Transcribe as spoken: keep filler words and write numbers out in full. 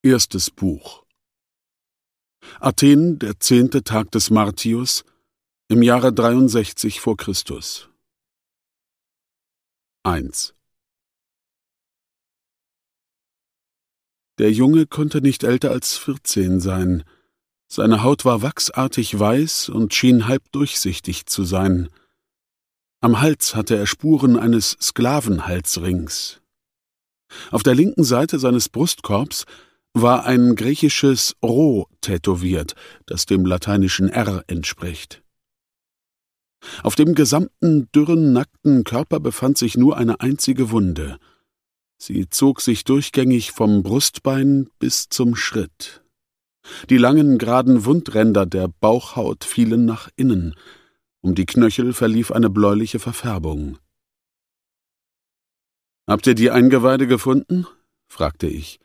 Erstes Buch. Athen, der zehnte Tag des Martius, im Jahre dreiundsechzig vor Christus. eins. Der Junge konnte nicht älter als vierzehn sein. Seine Haut war wachsartig weiß und schien halb durchsichtig zu sein. Am Hals hatte er Spuren eines Sklavenhalsrings. Auf der linken Seite seines Brustkorbs war ein griechisches Rho tätowiert, das dem lateinischen R entspricht. Auf dem gesamten dürren, nackten Körper befand sich nur eine einzige Wunde. Sie zog sich durchgängig vom Brustbein bis zum Schritt. Die langen, geraden Wundränder der Bauchhaut fielen nach innen. Um die Knöchel verlief eine bläuliche Verfärbung. »Habt ihr die Eingeweide gefunden?« fragte ich.